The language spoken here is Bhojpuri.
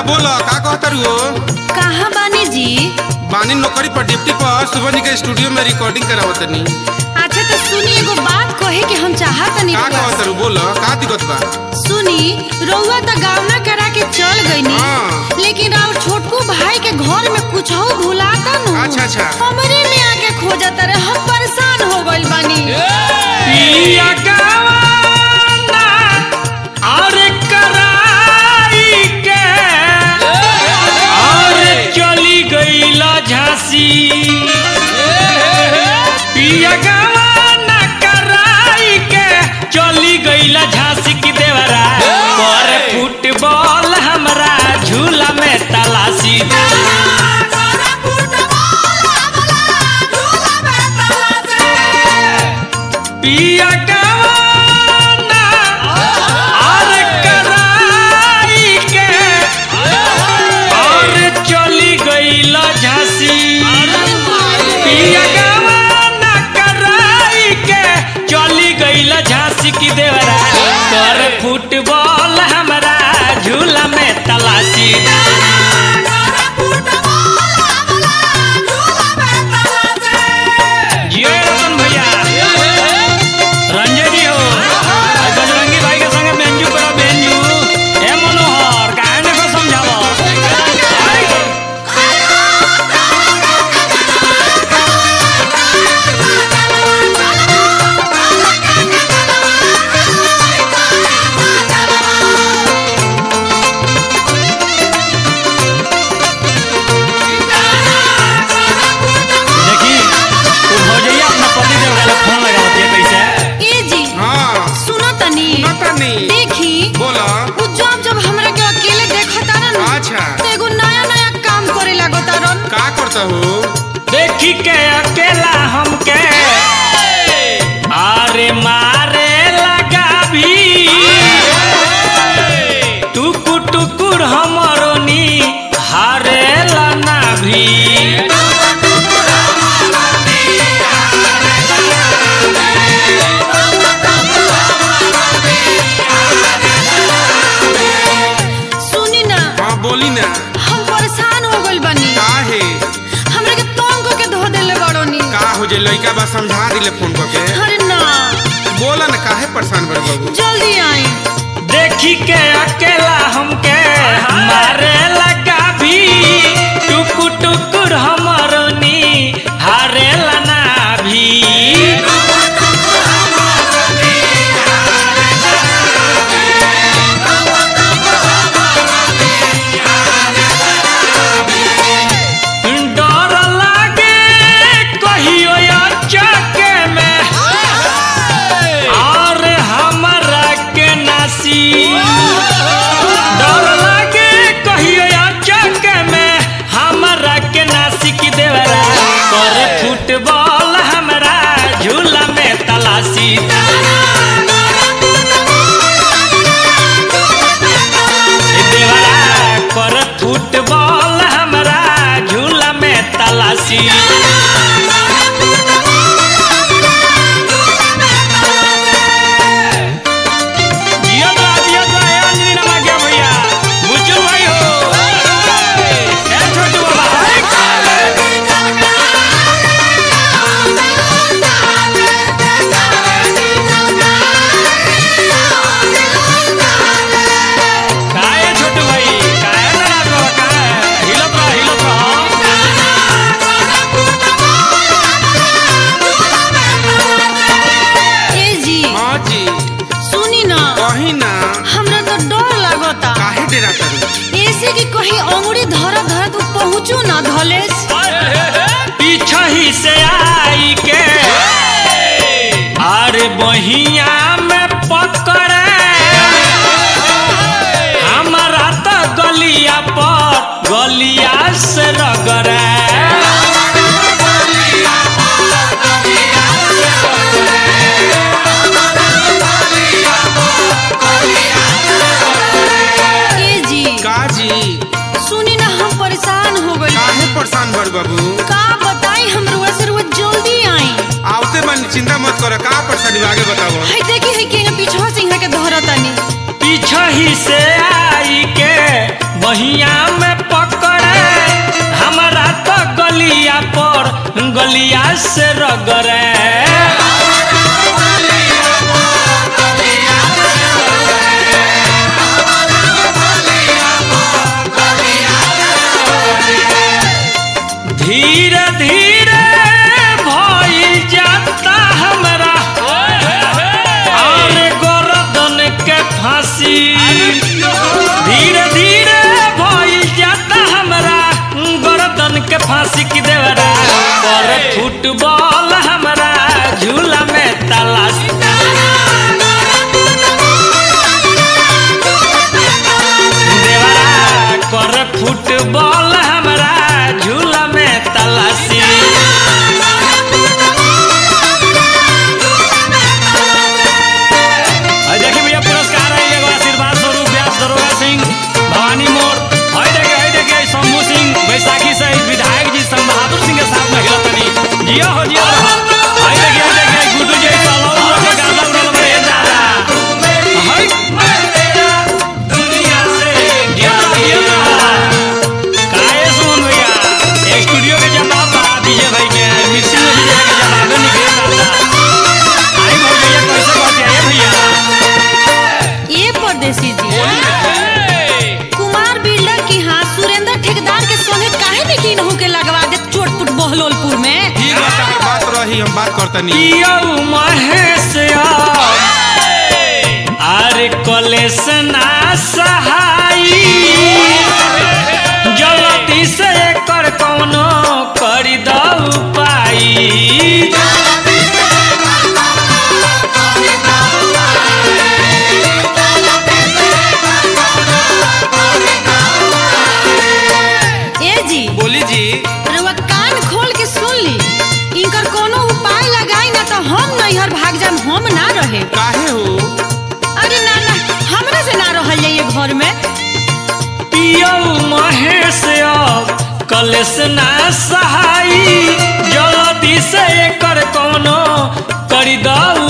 बोला का कहतर हो? कहाँ बानी जी? बानी नौकरी पर ड्यूटी पर सुबह के स्टूडियो में रिकॉर्डिंग करावतनी। अच्छा तो सुनी एगो बात कहे के हम चाहतनी। का कहतर हो? बोला का दिक्कत बा? सुनी रउआ तो गावना करा के चल गईनी, लेकिन और छोटकू भाई के घर में कुछ हो भुलाता न। अच्छा अच्छा हमरे में आके खोजता रहे, हम परेशान हो गइल बानी। पिया गावाना और कराई के और चली गईला झांसी। पिया गावाना कराई के चली गईला झांसी की देवरा पर फुटबॉल हमरा झूला में तलाशी। पिया गावाना और कराई के और चली गईला झांसी। पिया गावाना कराई के चली गईला झांसी की देवरा कर फुटबॉल हमरा झूला में तलाशी। देखी के अकेला हमके आरे मारे लगा भी टुकुर टुकुर हमरो नी हारे लना भी। सुनी ना। हाँ बोली ना। हम परेशान हो गइल बानी। काहे? का हो जे लइका बा समझा दिले फोन करके। अरे ना बोला ना काहे परेशान बड़ बाबू? जल्दी आई। देखी के अकेला हमके मारे लगा भी टुकुर टुकुर हमरो नी हारे लना भी। डर लागे कहियो चक में हमरा के नासी की देवरा कर फुटबॉल हमरा झूला में तलाशी। देवरा कर फुटबॉल हमरा झूला में तलाशी। ऐसे कि कहीं अंगुरी धरत धरत पहुँचू ना धलेस। पीछा ही से आई के अरे बहिया में पकड़े हमारा तो गलिया पर गलिया से रगड़े। सुनी ना हम परेशान हो गए। काहे परेशान बड़ बाबू? का बताई हम रुआ से रुआ जल्दी आई। आवते मन चिंता मत करो। का परेशानी आगे बताओ। है देखी है कि पीछा सिंह के धरतानी। पीछा ही से आई के बहिया में पकड़े हमारा तो गलिया पर गलिया से रगड़े। धीरे धीरे भइल जाता हमरा और गर्दन के फांसी। धीरे धीरे भइल जाता हमरा गर्दन के फांसी की देवरा और फुटबॉल हमरा झूला में तलाशी। देवरा कर फुटबॉल हमरा झूला में तलाशी। देखिए भैया पुरस्कार है एगो आशीर्वाद स्वरूप व्यास दरोगा सिंह भवानी मोड़। देखिए शंभू सिंह बैसाखी सहित विधायक जी संग बहादुर सिंह के साथ में हिलतनी जियो हो जियो। देखिए गुड्डू जी चलो के गाना उड़ल में दादा हाय दुनिया से क्या काहे सुन भैया स्टूडियो के जवाब बता दीजिए भाई के मिक्सिंग में के जवाब निकले दादा। आई भैया कैसे कहते हैं भैया ये परदेसी जी कुमार बिल्डर की हाँ सुरेंद्र ठेकेदार के संगे काहे मीटिंग होके लगवा दे चोटपुट बहलोलपुर में। ठीक है बात रही हम बात करतनी। यो महेश अरे कलेश ना सहाई जल्दी से कर कौनो करी दऊ पाई। ए जी बोली जी रउआ कान खोल के सुन ली इनकर कोनो उपाय लगाई ना तो हम नैहर भाग जाम हम ना रहे। काहे हो? अरे ना ना हमरा से ना रहल जाइए घर में। पियो महेश कलेश ना सहाई जल्दी से कर कौनो करी दऊ